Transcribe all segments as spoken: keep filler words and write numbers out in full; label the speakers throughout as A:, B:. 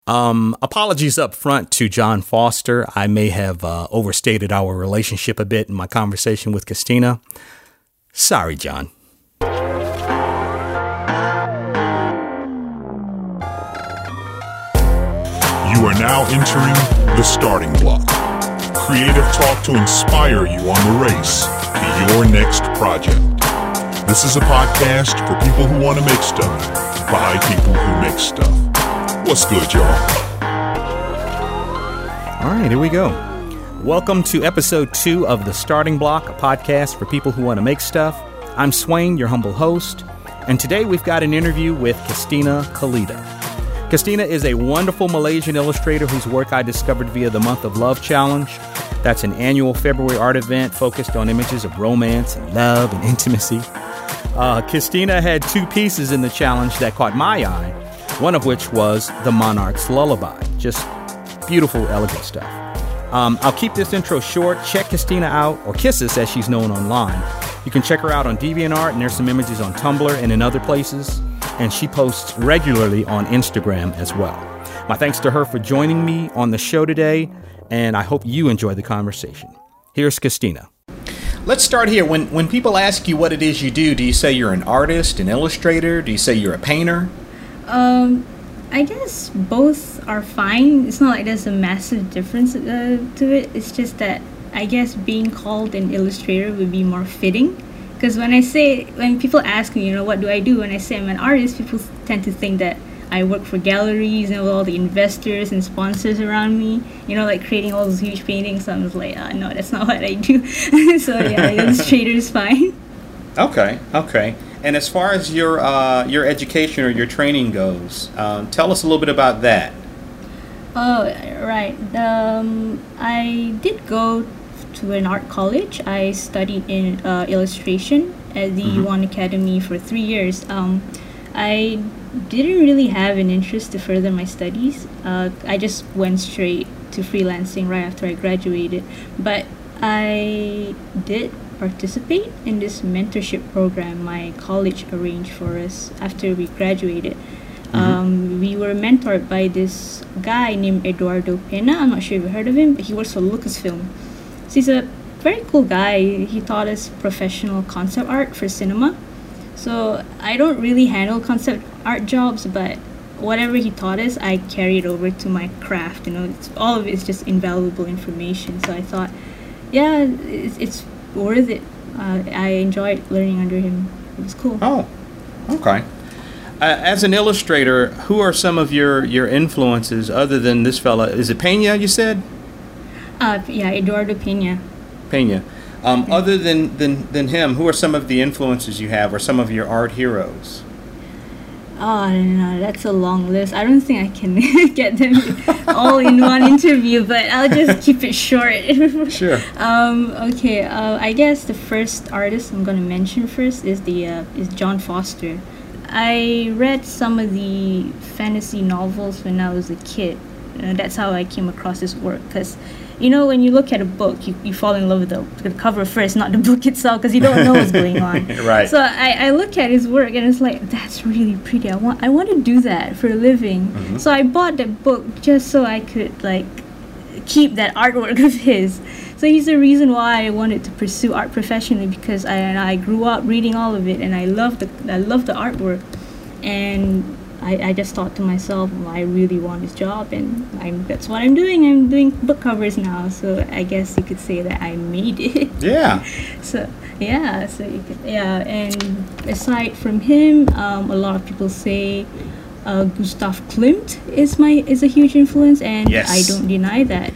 A: Um, apologies up front to John Foster. I may have uh, overstated our relationship a bit in my conversation with Christina. Sorry, John.
B: You are now entering the starting block. Creative talk to inspire you on the race to your next project. This is a podcast for people who want to make stuff by people who make stuff. What's good, y'all?
A: All right, here we go. Welcome to episode two of The Starting Block, a podcast for people who want to make stuff. I'm Swain, your humble host, and today we've got an interview with Christina Kalida. Christina is a wonderful Malaysian illustrator whose work I discovered via the Month of Love Challenge. That's an annual February art event focused on images of romance and love and intimacy. Uh, Christina had two pieces in the challenge that caught my eye, one of which was The Monarch's Lullaby. Just beautiful, elegant stuff. Um, I'll keep this intro short. Check Christina out, or Kisses as she's known online. You can check her out on DeviantArt, and there's some images on Tumblr and in other places. And she posts regularly on Instagram as well. My thanks to her for joining me on the show today, and I hope you enjoy the conversation. Here's Christina. Let's start here. When when people ask you what it is you do, do you say you're an artist, an illustrator? Do you say you're a painter?
C: Um, I guess both are fine. It's not like there's a massive difference uh, to it. It's just that I guess being called an illustrator would be more fitting. Because when I say, when people ask me, you know, what do I do? When I say I'm an artist, people tend to think that I work for galleries and with all the investors and sponsors around me, you know, like creating all those huge paintings. So I'm just like, uh, no, that's not what I do. So yeah, illustrator is fine.
A: Okay, okay. And as far as your uh, your education or your training goes, um, tell us a little bit about that.
C: Oh, right. Um, I did go to an art college. I studied in uh, illustration at the mm-hmm. One Academy for three years. Um, I didn't really have an interest to further my studies. Uh, I just went straight to freelancing right after I graduated. But I did participate in this mentorship program my college arranged for us after we graduated. Mm-hmm. Um, we were mentored by this guy named Eduardo Pena. I'm not sure if you've heard of him, but he works for Lucasfilm. So he's a very cool guy. He taught us professional concept art for cinema. So I don't really handle concept art jobs, but whatever he taught us, I carried over to my craft. You know, it's, all of it is just invaluable information. So I thought, yeah, it's, it's worth it. Uh, I enjoyed learning under him. It was cool.
A: Oh, okay. Uh, as an illustrator, who are some of your, your influences other than this fella? Is it Pena, you said?
C: Uh, yeah, Eduardo Pena.
A: Pena. Um, okay. Other than, than, than him, who are some of the influences you have or some of your art heroes?
C: Oh, no, that's a long list. I don't think I can get them all in one interview, but I'll just keep it short.
A: Sure.
C: Um, okay, uh, I guess the first artist I'm going to mention first is the uh, is John Foster. I read some of the fantasy novels when I was a kid. Uh, that's how I came across his work, because you know, when you look at a book, you, you fall in love with the, the cover first, not the book itself, because you don't know what's going on.
A: Right.
C: So I, I look at his work and it's like, that's really pretty. I want I want to do that for a living. Mm-hmm. So I bought that book just so I could like keep that artwork of his. So he's the reason why I wanted to pursue art professionally, because I I grew up reading all of it and I love the I love the artwork, and I, I just thought to myself, well, I really want this job, and I'm, that's what I'm doing. I'm doing book covers now, so I guess you could say that I made it.
A: Yeah.
C: So yeah, so you could, yeah, and aside from him, um, a lot of people say uh, Gustav Klimt is my is a huge influence, and
A: yes.
C: I don't deny that.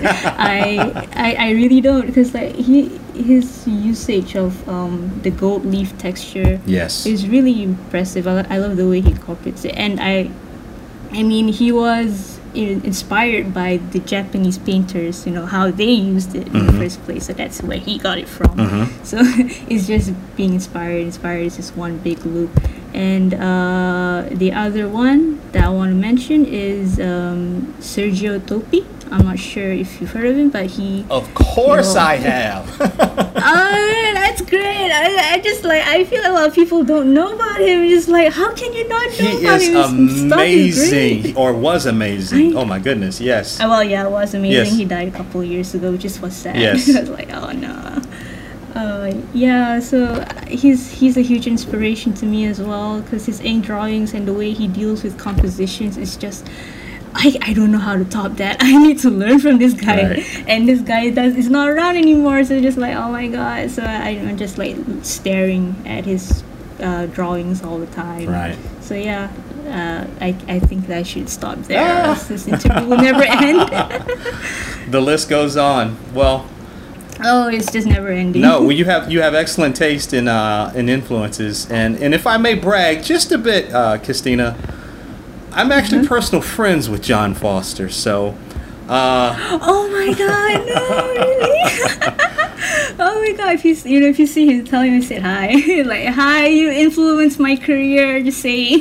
C: I, I I really don't, because like he. his usage of um, the gold leaf texture
A: yes.
C: is really impressive. I, I love the way he incorporates it, and I, I mean, he was in, inspired by the Japanese painters. You know how they used it mm-hmm. in the first place, so that's where he got it from. Mm-hmm. So it's just being inspired. Inspired is just one big loop. And uh, the other one that I want to mention is um, Sergio Topi. I'm not sure if you've heard of him, but he...
A: Of course
C: you know,
A: I have.
C: Oh, that's great. I, I just like, I feel a lot of people don't know about him. Just like, how can you not know
A: He
C: about
A: is
C: him? His stuff is
A: amazing,
C: great.
A: or was amazing.
C: I-
A: Oh my goodness, yes.
C: Oh, well, yeah, it was amazing.
A: Yes.
C: He died a couple of years ago, which is what's sad.
A: Yes.
C: I was like, oh no. Uh, yeah, so uh, he's he's a huge inspiration to me as well, because his ink drawings and the way he deals with compositions is just, I, I don't know how to top that. I need to learn from this guy,
A: Right.
C: and this guy does is not around anymore. So just like, oh my god. So I, I'm just like staring at his uh, drawings all the time.
A: Right.
C: So yeah, uh, I I think that I should stop there.
A: Ah.
C: else This interview will never end.
A: The list goes on. Well,
C: Oh, it's just never ending.
A: no, well, you have you have excellent taste in uh, in influences, and and if I may brag just a bit, uh, Christina, I'm actually
C: Mm-hmm.
A: personal friends with John Foster. So, uh,
C: Oh my god, no, really? Oh my god, if you s- you know if you see him, tell him I said hi. Like, hi, you influenced my career. Just saying.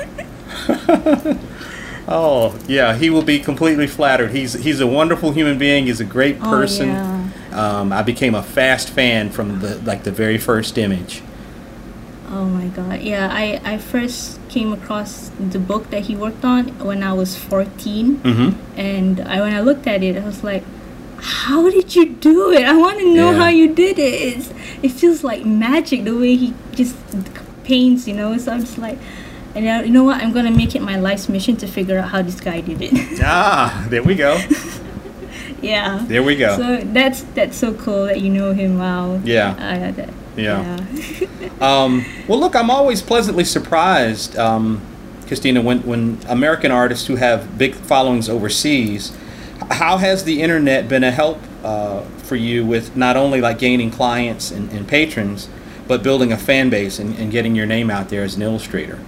A: oh yeah, he will be completely flattered. He's he's a wonderful human being. He's a great person.
C: Oh, yeah.
A: Um, I became a fast fan from the like the very first image.
C: Oh my god, yeah. I I first came across the book that he worked on when I was fourteen,
A: Mm-hmm.
C: and I when I looked at it, I was like, how did you do it? I want to know
A: Yeah.
C: how you did it. It's, it feels like magic the way he just paints, you know. So I'm just like, and uh, you know what? I'm gonna make it my life's mission to figure out how this guy did it.
A: Ah, there we go.
C: Yeah.
A: There we go.
C: So that's that's so cool that you know him. Wow.
A: Yeah.
C: Uh, that,
A: Yeah. Um, well, look, I'm always pleasantly surprised, um, Christina, when, when American artists who have big followings overseas, h- how has the internet been a help uh, for you with not only like gaining clients and, and patrons, but building a fan base and, and getting your name out there as an illustrator?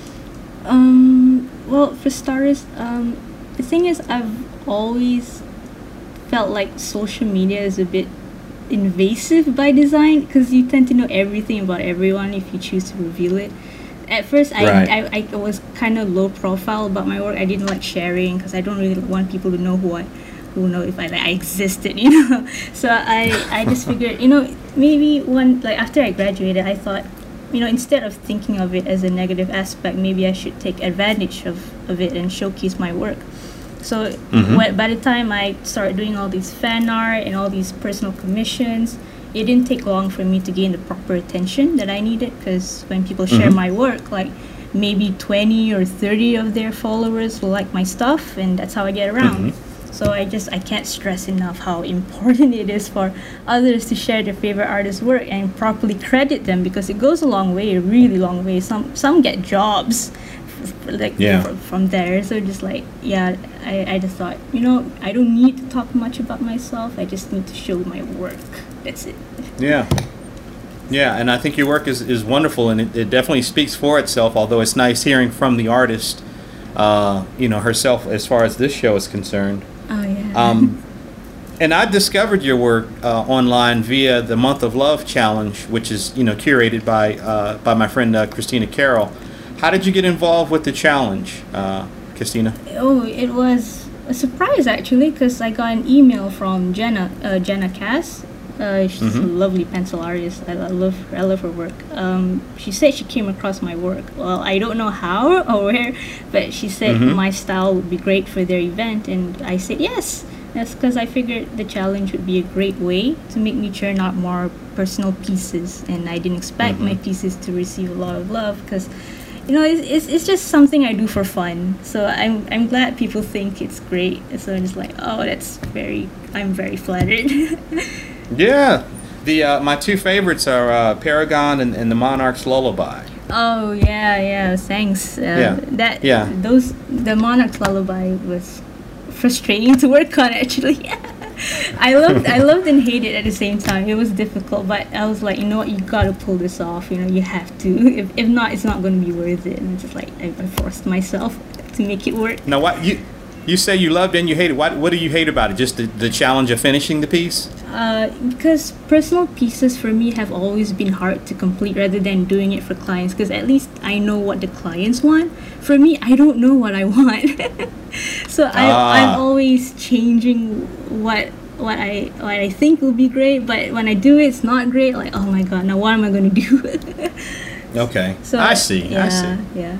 C: Um. Well, for starters, um, the thing is, I've always felt like social media is a bit invasive by design, because you tend to know everything about everyone if you choose to reveal it. At first, I,
A: Right.
C: I, I was kind of low profile about my work. I didn't like sharing because I don't really want people to know who I who know if I like I existed, you know. So I I just figured, you know, maybe one like after I graduated, I thought, you know, instead of thinking of it as a negative aspect, maybe I should take advantage of, of it and showcase my work. So
A: Mhm.
C: wh- by the time I started doing all these fan art and all these personal commissions, it didn't take long for me to gain the proper attention that I needed, because when people share
A: Mhm.
C: my work, like maybe twenty or thirty of their followers will like my stuff, and that's how I get around.
A: Mhm.
C: So I just I can't stress enough how important it is for others to share their favorite artist's work and properly credit them, because it goes a long way, a really long way. Some some get jobs f- f- like
A: Yeah.
C: fr- from there. So just like, yeah, I, I just thought, you know, I don't need to talk much about myself. I just need to show my work. That's it.
A: Yeah. Yeah, and I think your work is, is wonderful, and it, it definitely speaks for itself, although it's nice hearing from the artist, uh, you know, herself as far as this show is concerned.
C: Oh yeah.
A: Um, and I discovered your work uh, online via the Month of Love Challenge, which is, you know, curated by uh, by my friend uh, Christina Carroll. How did you get involved with the challenge, uh, Christina?
C: Oh, it was a surprise actually, because I got an email from Jenna, uh, Jenna Cass. Uh, she's a
A: Mhm.
C: lovely pencil artist. I, I love her. I love her work. Um, she said she came across my work. Well, I don't know how or where, but she said
A: Mhm.
C: my style would be great for their event, and I said yes. That's because I figured the challenge would be a great way to make me churn out more personal pieces, and I didn't expect
A: Mhm.
C: my pieces to receive a lot of love, because you know, it's, it's, it's just something I do for fun. So I'm I'm glad people think it's great. So I'm just like, oh, that's very, I'm very flattered.
A: Yeah. The uh, my two favorites are uh, Paragon and, and the Monarch's Lullaby.
C: Oh yeah, yeah. Thanks. Uh,
A: Yeah,
C: That
A: yeah.
C: those the Monarch's Lullaby was frustrating to work on actually. I loved I loved and hated at the same time. It was difficult, but I was like, you know what, you gotta pull this off. You know, you have to. If if not, it's not gonna be worth it. And it's just like I, I forced myself to make it work.
A: Now, what you You say you loved and you hated. What What do you hate about it? Just the, the challenge of finishing the piece?
C: Uh, because personal pieces for me have always been hard to complete rather than doing it for clients, because at least I know what the clients want. For me, I don't know what I want. So I,
A: Ah.
C: I'm always changing what what I what I think will be great, but when I do it, it's not great. Like, oh my god, now what am I going to do?
A: Okay,
C: So
A: I see.
C: Yeah,
A: I see.
C: yeah.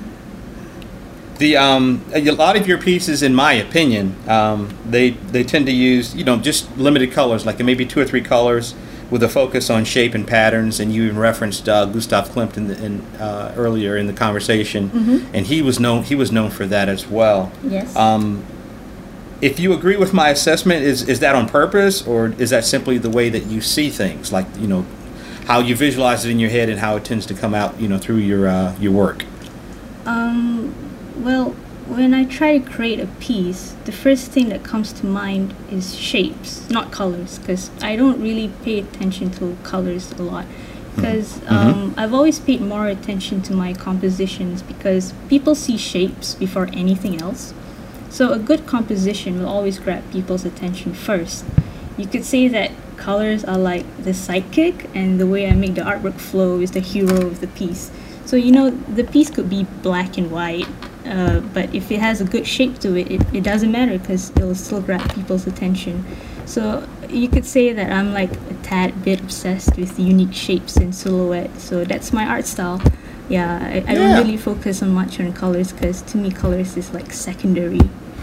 A: The um, a lot of your pieces, in my opinion, um, they they tend to use you know just limited colors, like maybe two or three colors, with a focus on shape and patterns. And you even referenced uh, Gustav Klimt in, the, in uh, earlier in the conversation,
C: Mm-hmm.
A: and he was known he was known for that as well.
C: Yes.
A: Um, if you agree with my assessment, is is that on purpose, or is that simply the way that you see things, like you know how you visualize it in your head and how it tends to come out you know through your uh, your work?
C: Um, well, when I try to create a piece, the first thing that comes to mind is shapes, not colors, because I don't really pay attention to colors a lot. Because um, I've always paid more attention to my compositions because people see shapes before anything else. So a good composition will always grab people's attention first. You could say that colors are like the sidekick, and the way I make the artwork flow is the hero of the piece. So, you know, the piece could be black and white, uh, but if it has a good shape to it, it, it doesn't matter because it'll still grab people's attention. So you could say that I'm like a tad bit obsessed with unique shapes and silhouette. So that's my art style. Yeah, I, I
A: Yeah.
C: don't really focus on much on colors because to me colors is like secondary.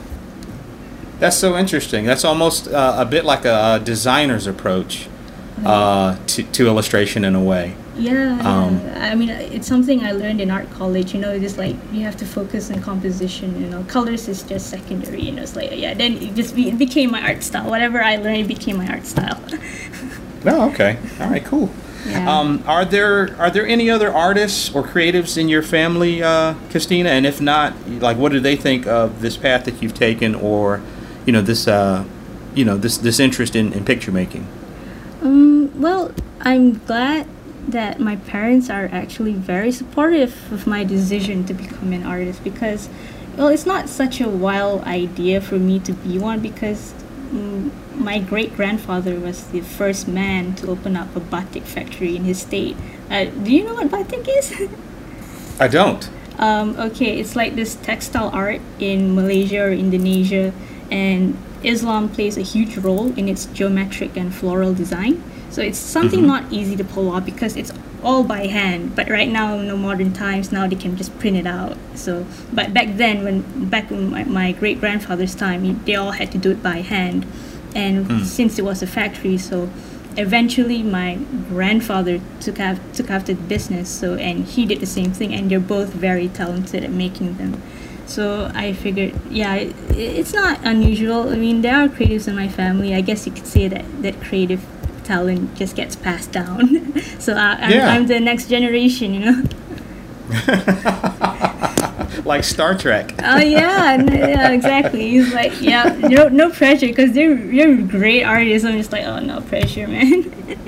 A: That's so interesting. That's almost uh, a bit like a, a designer's approach uh, to, to illustration in a way.
C: Yeah,
A: Um,
C: yeah. I mean, it's something I learned in art college. You know, just like you have to focus on composition. You know, colors is just secondary. You know, it's like yeah. Then it just be, it became my art style. Whatever I learned, it became my art style.
A: Oh, okay. All right, cool.
C: Yeah.
A: Um, are there are there any other artists or creatives in your family, uh, Christina? And if not, like, what do they think of this path that you've taken, or, you know, this uh, you know this this interest in, in picture making?
C: Um, well, I'm glad that my parents are actually very supportive of my decision to become an artist because, well, it's not such a wild idea for me to be one because mm, my great-grandfather was the first man to open up a batik factory in his state. Uh, do you know what batik is?
A: I don't.
C: Um, okay, it's like this textile art in Malaysia or Indonesia, and Islam plays a huge role in its geometric and floral design. So it's something
A: Mhm.
C: not easy to pull off because it's all by hand. But right now, in the modern times, now they can just print it out. So, but back then, when back in my, my great grandfather's time, he- they all had to do it by hand. And
A: Mm.
C: since it was a factory, so eventually my grandfather took af- took after the business. So and he did the same thing, and they're both very talented at making them. So I figured, yeah, it, it's not unusual. I mean, there are creatives in my family. I guess you could say that that creative talent just gets passed down. So I, I'm,
A: Yeah.
C: I'm the next generation, you know.
A: Like Star Trek.
C: Oh yeah, n- yeah, exactly. He's like, yeah, no, no pressure because they're you're great artists. I'm just like, oh, no pressure, man.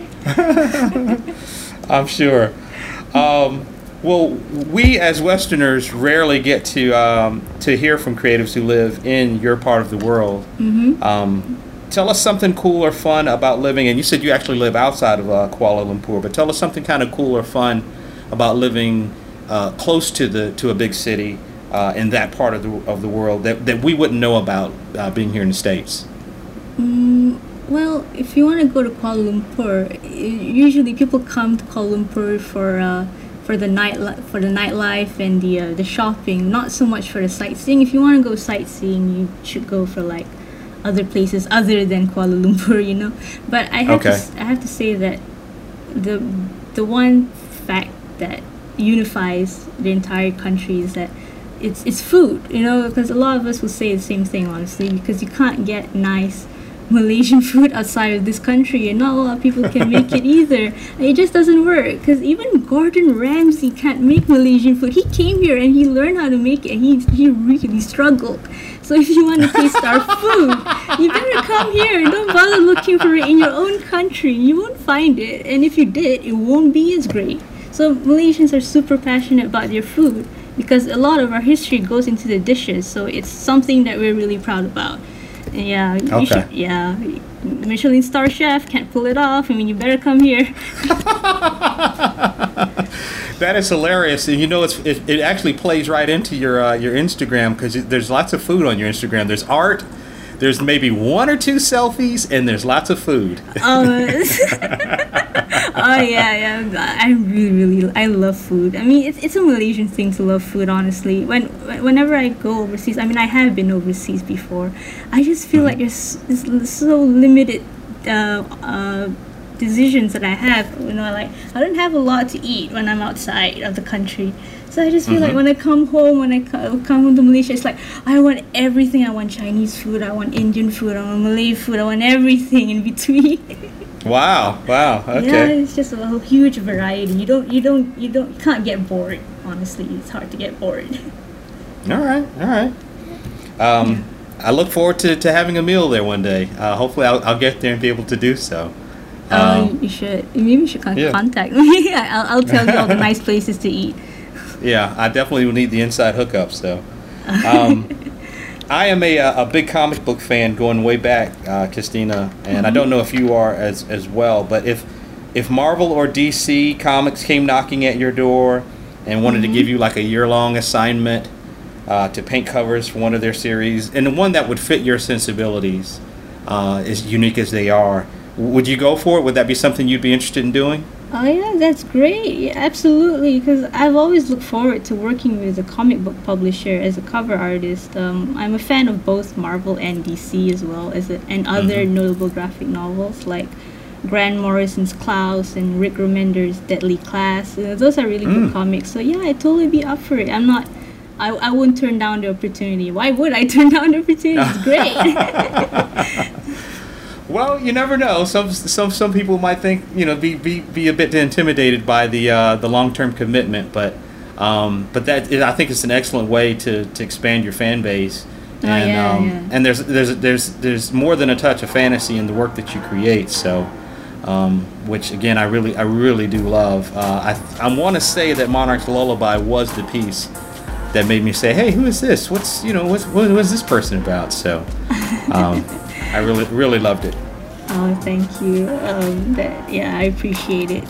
A: I'm sure. Um, well, we as Westerners rarely get to um, to hear from creatives who live in your part of the world.
C: Mm-hmm.
A: Um, tell us something cool or fun about living. And you said you actually live outside of uh, Kuala Lumpur, but tell us something kind of cool or fun about living uh, close to the to a big city uh, in that part of the of the world that, that we wouldn't know about uh, being here in the States.
C: Mm, well, if you want to go to Kuala Lumpur, i- usually people come to Kuala Lumpur for uh, for the night li- for the nightlife and the uh, the shopping, not so much for the sightseeing. If you want to go sightseeing, you should go for like other places other than Kuala Lumpur, you know. But I have to
A: Okay.
C: s- I have to say that the the one fact that unifies the entire country is that it's it's food, you know, because a lot of us will say the same thing, honestly, because you can't get nice Malaysian food outside of this country, and not a lot of people can make it either. It just doesn't work, because even Gordon Ramsay can't make Malaysian food. He came here and he learned how to make it, and he, he really struggled. So if you want to taste our food, you better come here. Don't bother looking for it in your own country. You won't find it, and if you did, it won't be as great. So Malaysians are super passionate about their food, because a lot of our history goes into the dishes. So it's something that we're really proud about. And yeah, you
A: okay.
C: should, yeah, Michelin star chef can't pull it off. I mean, you better come here.
A: That is hilarious, and you know it's, it, it actually plays right into your uh, your Instagram, because there's lots of food on your Instagram. There's art, there's maybe one or two selfies, and there's lots of food.
C: Oh, oh yeah, yeah. I really, really, I love food. I mean, it's it's a Malaysian thing to love food. Honestly, when whenever I go overseas, I mean, I have been overseas before. I just feel mm-hmm. like there's, there's so limited. Uh, uh, decisions that I have, you know, like I don't have a lot to eat when I'm outside of the country, so I just feel mm-hmm. like when I come home, when I co- come home to Malaysia, it's like I want everything. I want Chinese food, I want Indian food, I want Malay food, I want everything in between.
A: Wow, wow, okay.
C: Yeah, it's just a huge variety. You don't, you don't, you don't, you can't get bored. Honestly, it's hard to get bored.
A: All right, all right. Um, yeah. I look forward to, to having a meal there one day. Uh, hopefully, I'll, I'll get there and be able to do so.
C: Oh, um, you should. Maybe you should con- yeah. contact me. I'll, I'll tell you all the nice places to eat.
A: Yeah, I definitely will need the inside hookup. So, um, I am a a big comic book fan going way back, uh, Christina, and mm-hmm. I don't know if you are as as well. But if if Marvel or D C Comics came knocking at your door and wanted mm-hmm. to give you like a year long assignment uh, to paint covers for one of their series, and the one that would fit your sensibilities, uh, as unique as they are. Would you go for it? Would that be something you'd be interested in doing?
C: Oh yeah, that's great. Yeah, absolutely, because I've always looked forward to working with a comic book publisher as a cover artist. Um, I'm a fan of both Marvel and D C as well as a, and other mm-hmm. notable graphic novels like Grant Morrison's Klaus and Rick Remender's Deadly Class. Uh, those are really mm. good comics. So yeah, I'd totally be up for it. I'm not. I, I wouldn't turn down the opportunity. Why would I turn down the opportunity? It's great.
A: Well, you never know. Some some some people might think, you know, be be, be a bit intimidated by the uh, the long term commitment, but um, but that I think it's an excellent way to, to expand your fan base.
C: Oh,
A: and
C: yeah,
A: um,
C: yeah.
A: and there's there's there's there's more than a touch of fantasy in the work that you create. So, um, which again, I really I really do love. Uh, I I want to say that Monarch's Lullaby was the piece that made me say, hey, who is this? What's you know what's what was this person about? So. Um, I really, really loved it.
C: Oh, thank you. Um, that, yeah, I appreciate it.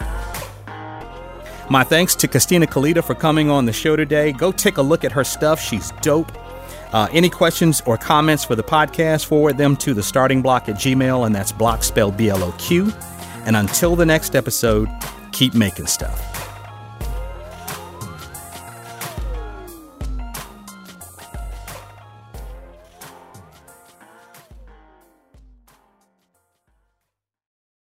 A: My thanks to Christina Kalita for coming on the show today. Go take a look at her stuff. She's dope. Uh, any questions or comments for the podcast, forward them to the starting block at Gmail, and that's block spelled B L O Q. And until the next episode, keep making stuff.